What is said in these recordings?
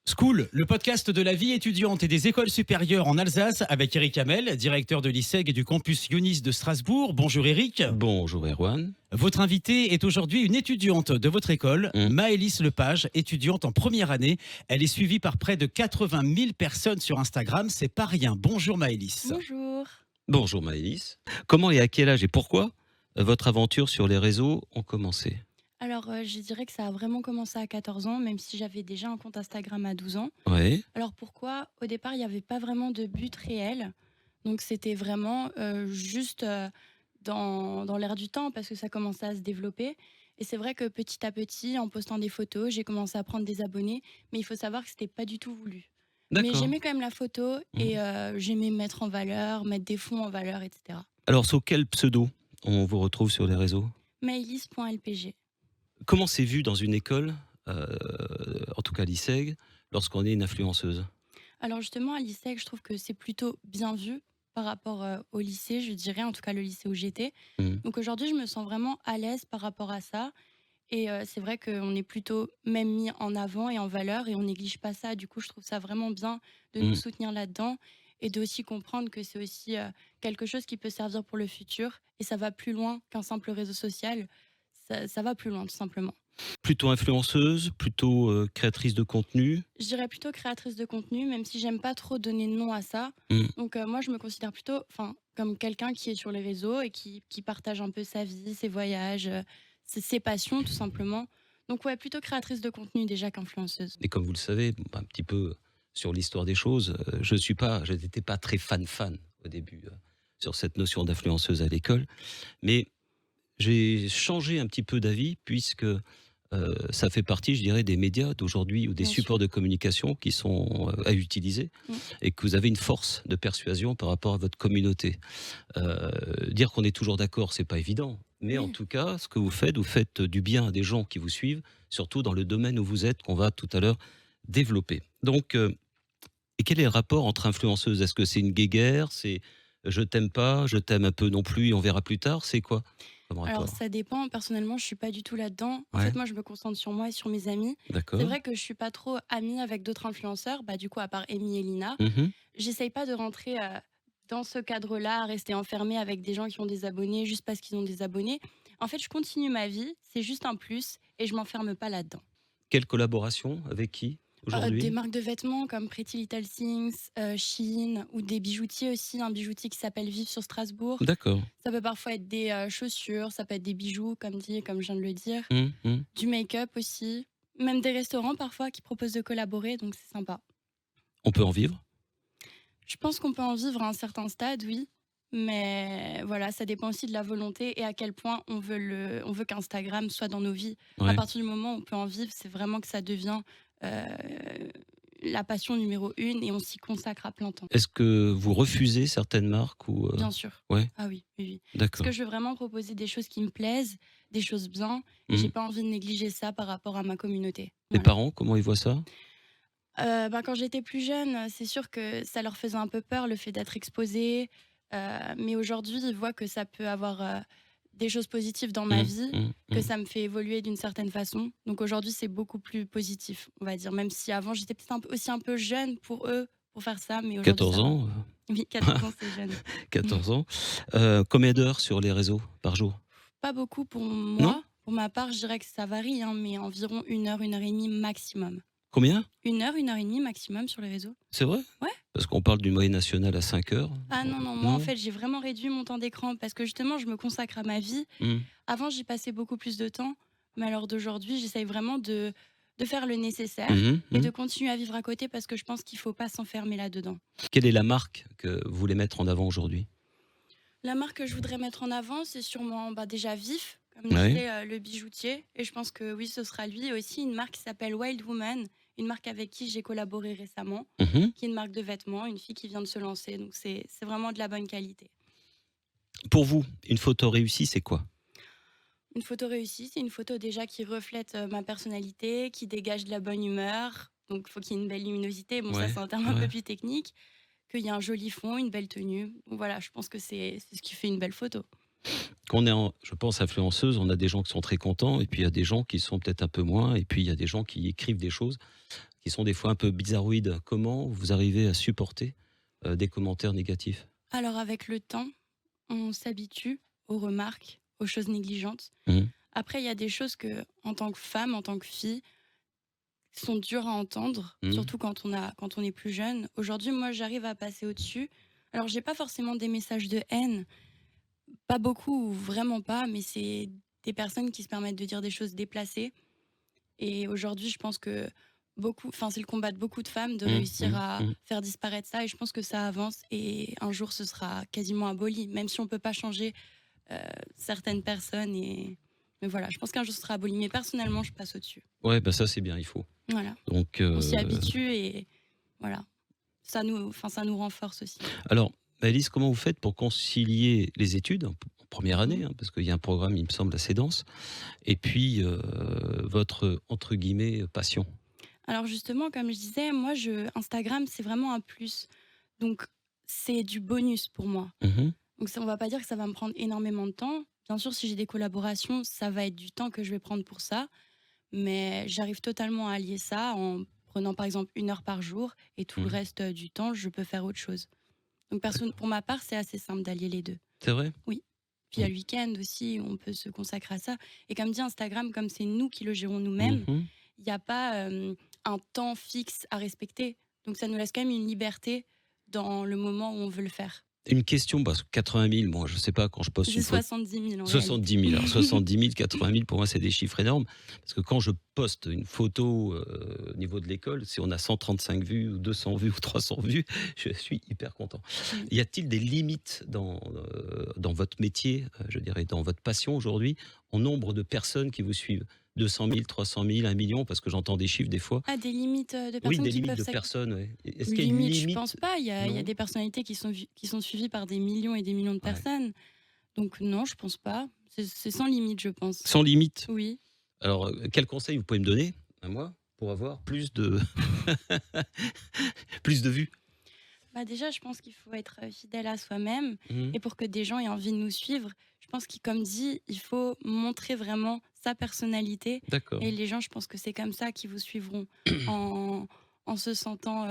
School, le podcast de la vie étudiante et des écoles supérieures en Alsace avec Eric Hamel, directeur de l'ISEG et du campus Ionis de Strasbourg. Bonjour Eric. Bonjour Erwan. Votre invitée est aujourd'hui une étudiante de votre école, Maëlys Lepage, étudiante en première année. Elle est suivie par près de 80 000 personnes sur Instagram, c'est pas rien. Bonjour Maëlys. Bonjour. Bonjour Maëlys. Comment et à quel âge et pourquoi votre aventure sur les réseaux ont commencé ? Alors, je dirais que ça a vraiment commencé à 14 ans, même si j'avais déjà un compte Instagram à 12 ans. Oui. Alors pourquoi ? Au départ, il n'y avait pas vraiment de but réel. Donc c'était vraiment juste dans l'air du temps parce que ça commençait à se développer. Et c'est vrai que petit à petit, en postant des photos, j'ai commencé à prendre des abonnés. Mais il faut savoir que ce n'était pas du tout voulu. Mais D'accord. j'aimais quand même la photo et j'aimais mettre en valeur, mettre des fonds en valeur, etc. Alors, sous quel pseudo on vous retrouve sur les réseaux ? Maëlys.lpg. Comment c'est vu dans une école, en tout cas l'ISEG, lorsqu'on est une influenceuse ? Alors justement, à l'ISEG, je trouve que c'est plutôt bien vu par rapport au lycée, je dirais, en tout cas le lycée où j'étais. Donc aujourd'hui, je me sens vraiment à l'aise par rapport à ça. Et c'est vrai qu'on est plutôt même mis en avant et en valeur et on néglige pas ça. Du coup, je trouve ça vraiment bien de nous soutenir là-dedans et de aussi comprendre que c'est aussi quelque chose qui peut servir pour le futur. Et ça va plus loin qu'un simple réseau social. Ça va plus loin, tout simplement. Plutôt influenceuse, plutôt créatrice de contenu ? Je dirais plutôt créatrice de contenu, même si j'aime pas trop donner de nom à ça. Donc moi, je me considère plutôt comme quelqu'un qui est sur les réseaux et qui partage un peu sa vie, ses voyages, ses passions, tout simplement. Donc ouais, plutôt créatrice de contenu déjà qu'influenceuse. Et comme vous le savez, un petit peu sur l'histoire des choses, je n'étais pas très fan au début sur cette notion d'influenceuse à l'école, mais j'ai changé un petit peu d'avis puisque ça fait partie, je dirais, des médias d'aujourd'hui ou des Bien supports sûr. de communication qui sont à utiliser et que vous avez une force de persuasion par rapport à votre communauté. Dire qu'on est toujours d'accord, c'est pas évident. Mais en Oui. tout cas, ce que vous faites du bien à des gens qui vous suivent, surtout dans le domaine où vous êtes, qu'on va tout à l'heure développer. Donc, et quel est le rapport entre influenceuses ? Est-ce que c'est une guéguerre ? C'est je t'aime pas, je t'aime un peu non plus, et on verra plus tard ? C'est quoi comme Alors rapport ? ça dépend, personnellement je suis pas du tout là-dedans. En Ouais. fait moi je me concentre sur moi et sur mes amis. D'accord. C'est vrai que je suis pas trop amie avec d'autres influenceurs, du coup à part Amy et Lina. Mhm. J'essaye pas de rentrer dans ce cadre-là, à rester enfermée avec des gens qui ont des abonnés juste parce qu'ils ont des abonnés. En fait je continue ma vie, c'est juste un plus et je m'enferme pas là-dedans. Quelle collaboration ? Avec qui aujourd'hui ? Des marques de vêtements comme Pretty Little Things, Shein ou des bijoutiers aussi, un bijoutier qui s'appelle Vive sur Strasbourg. D'accord. Ça peut parfois être des chaussures, ça peut être des bijoux, comme je viens de le dire. Mhm. Du make-up aussi. Même des restaurants parfois qui proposent de collaborer, donc c'est sympa. On peut en vivre ? Je pense qu'on peut en vivre à un certain stade, oui. Mais voilà, ça dépend aussi de la volonté et à quel point on veut qu'Instagram soit dans nos vies. Ouais. À partir du moment où on peut en vivre, c'est vraiment que ça devient euh, la passion numéro 1 et on s'y consacre à plein temps. Est-ce que vous refusez certaines marques ou Bien sûr. Ouais, Ah oui, oui, oui. Parce d'accord. que je veux vraiment proposer des choses qui me plaisent, des choses bien, et j'ai pas envie de négliger ça par rapport à ma communauté. Les Voilà. parents, comment ils voient ça ? Quand j'étais plus jeune, c'est sûr que ça leur faisait un peu peur, le fait d'être exposée. Mais aujourd'hui, ils voient que ça peut avoir des choses positives dans ma vie, que ça me fait évoluer d'une certaine façon. Donc aujourd'hui, c'est beaucoup plus positif, on va dire. Même si avant, j'étais peut-être aussi un peu jeune pour eux, pour faire ça. Mais aujourd'hui, 14 ça va. ans Oui, 14 ans, c'est jeune. 14 ans. Combien d'heures sur les réseaux par jour ? Pas beaucoup pour Non ? moi. Pour ma part, je dirais que ça varie, mais environ 1 heure et demie maximum. Combien ? 1 heure et demie maximum sur les réseaux. C'est vrai ? Ouais. Parce qu'on parle d'une moyenne nationale à 5 heures. Ah non, moi en fait j'ai vraiment réduit mon temps d'écran parce que justement je me consacre à ma vie. Avant j'y passais beaucoup plus de temps, mais à l'heure d'aujourd'hui j'essaye vraiment de faire le nécessaire et de continuer à vivre à côté parce que je pense qu'il ne faut pas s'enfermer là-dedans. Quelle est la marque que vous voulez mettre en avant aujourd'hui ? La marque que je voudrais mettre en avant c'est sûrement déjà Vif, comme Ouais. disait le bijoutier, et je pense que oui ce sera lui, et aussi une marque qui s'appelle Wild Woman, une marque avec qui j'ai collaboré récemment, qui est une marque de vêtements, une fille qui vient de se lancer, donc c'est vraiment de la bonne qualité. Pour vous, une photo réussie, c'est quoi ? Une photo réussie, c'est une photo déjà qui reflète ma personnalité, qui dégage de la bonne humeur, donc il faut qu'il y ait une belle luminosité, ça Ouais, c'est un terme un ouais. peu plus technique, qu'il y ait un joli fond, une belle tenue, donc voilà, je pense que c'est ce qui fait une belle photo. Quand on est, je pense, influenceuse, on a des gens qui sont très contents, et puis il y a des gens qui sont peut-être un peu moins, et puis il y a des gens qui écrivent des choses. qui sont des fois un peu bizarroïdes. Comment vous arrivez à supporter des commentaires négatifs? Alors avec le temps, on s'habitue aux remarques, aux choses négligentes. Mmh. Après, il y a des choses que, en tant que femme, en tant que fille, sont dures à entendre, Mmh. surtout quand on est plus jeune. Aujourd'hui, moi, j'arrive à passer au-dessus. Alors, j'ai pas forcément des messages de haine, pas beaucoup ou vraiment pas, mais c'est des personnes qui se permettent de dire des choses déplacées. Et aujourd'hui, je pense que c'est le combat de beaucoup de femmes de Mmh, réussir mmh, à mmh. faire disparaître ça. Et je pense que ça avance et un jour, ce sera quasiment aboli, même si on peut pas changer certaines personnes. Mais voilà, je pense qu'un jour, ce sera aboli. Mais personnellement, je passe au-dessus. Ouais, bah ça c'est bien, il faut. Voilà, Donc, on s'y habitue et voilà, ça nous renforce aussi. alors, Alice, comment vous faites pour concilier les études, en première année, Mhm. hein, parce qu'il y a un programme, il me semble, assez dense, et puis votre, entre guillemets, passion? Alors justement, comme je disais, Instagram, c'est vraiment un plus. Donc, c'est du bonus pour moi. Mmh. Donc, on va pas dire que ça va me prendre énormément de temps. Bien sûr, si j'ai des collaborations, ça va être du temps que je vais prendre pour ça. Mais j'arrive totalement à allier ça en prenant par exemple 1 heure par jour et tout le Mmh. reste du temps, je peux faire autre chose. Donc, pour ma part, c'est assez simple d'allier les deux. C'est vrai? Oui. Puis il y a le week-end aussi, on peut se consacrer à ça. Et comme dit Instagram, comme c'est nous qui le gérons nous-mêmes, Mmh. il n'y a pas un temps fixe à respecter. Donc ça nous laisse quand même une liberté dans le moment où on veut le faire. Une question, parce que 80 000, bon, je sais pas, quand je poste C'est une photo. 70 000 en 70 réalité. 000, alors 70 000, 80 000, pour moi, c'est des chiffres énormes. Parce que quand je poste une photo au niveau de l'école, si on a 135 vues, ou 200 vues, ou 300 vues, je suis hyper content. Oui. Y a-t-il des limites dans votre métier, je dirais, dans votre passion aujourd'hui, en nombre de personnes qui vous suivent? 200 000, 300 000, 1 million, parce que j'entends des chiffres des fois. Ah, des limites de Oui, personnes des qui limites peuvent de s'activer. personnes, ouais. Est-ce qu'il y a une Limite, je limite? pense pas. Il y a Non. des personnalités qui sont suivies par des millions et des millions de Ouais. personnes. Donc non, je pense pas. C'est sans limite, je pense. Sans limite. Oui. Alors, quel conseil vous pouvez me donner, à moi, pour avoir plus de plus de vues? Bah déjà, je pense qu'il faut être fidèle à soi-même. Mmh. Et pour que des gens aient envie de nous suivre, je pense qu'il, comme dit, il faut montrer vraiment sa personnalité. D'accord. Et les gens, je pense que c'est comme ça qu'ils vous suivront en, en se sentant,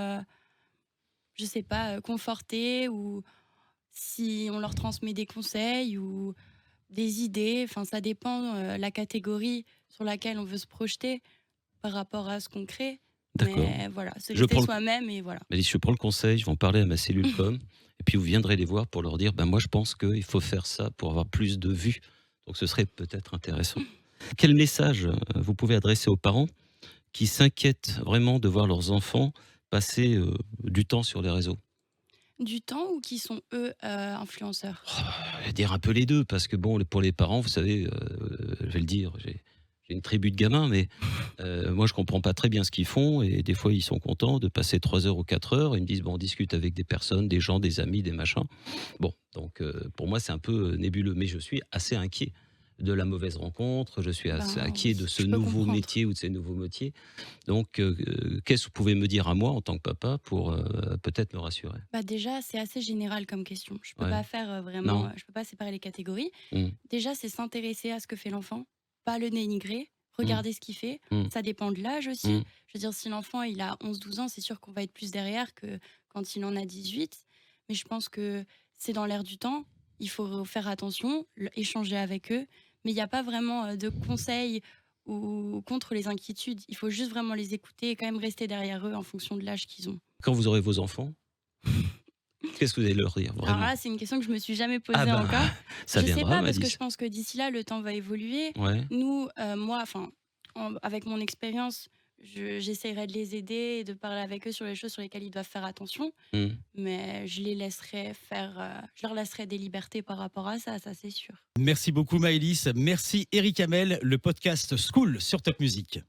je sais pas, confortés, ou si on leur transmet des conseils ou des idées. Enfin, ça dépend la catégorie sur laquelle on veut se projeter par rapport à ce qu'on crée. D'accord. Mais voilà, c'est Je rester prends le soi-même et voilà. Alice, je prends le conseil, je vais en parler à ma cellule com, et puis vous viendrez les voir pour leur dire: «Ben, moi, je pense qu'il faut faire ça pour avoir plus de vues». Donc ce serait peut-être intéressant. Quel message, vous pouvez adresser aux parents qui s'inquiètent vraiment de voir leurs enfants passer, du temps sur les réseaux? Du temps ou qui sont eux influenceurs? Je vais dire un peu les 2, parce que bon, pour les parents, vous savez, je vais le dire, j'ai une tribu de gamins, mais moi, je comprends pas très bien ce qu'ils font, et des fois, ils sont contents de passer 3 heures ou 4 heures. Ils me disent: «Bon, on discute avec des personnes, des gens, des amis, des machins». Bon, donc pour moi, c'est un peu nébuleux, mais je suis assez inquiet de la mauvaise rencontre, je suis assez Ben, inquiet de ce je peux nouveau comprendre. métier ou de ces nouveaux métiers. Donc qu'est-ce que vous pouvez me dire à moi, en tant que papa, pour peut-être me rassurer? Bah déjà, c'est assez général comme question. Je peux Ouais. pas faire vraiment, Non? je peux pas séparer les catégories. Mmh. Déjà, c'est s'intéresser à ce que fait l'enfant, pas le dénigrer, Mmh. regarder ce qu'il fait. Mmh. Ça dépend de l'âge aussi. Mmh. Je veux dire, si l'enfant il a 11 12 ans, c'est sûr qu'on va être plus derrière que quand il en a 18. Mais je pense que c'est dans l'air du temps. Il faut faire attention, échanger avec eux. Mais il n'y a pas vraiment de conseils ou contre les inquiétudes. Il faut juste vraiment les écouter et quand même rester derrière eux en fonction de l'âge qu'ils ont. Quand vous aurez vos enfants, qu'est-ce que vous allez leur dire, Alors vraiment? là, c'est une question que je me suis jamais posée Ah bah, encore. ça Je sais viendra, pas parce que je Malice. pense que d'ici là, le temps va évoluer. Ouais. Nous, moi, enfin, avec mon expérience, j'essaierai de les aider et de parler avec eux sur les choses sur lesquelles ils doivent faire attention. Mmh. Mais je les laisserai faire, je leur laisserai des libertés par rapport à ça, ça c'est sûr. Merci beaucoup Maëlys. Merci Eric Hamel, le podcast School sur Top Music.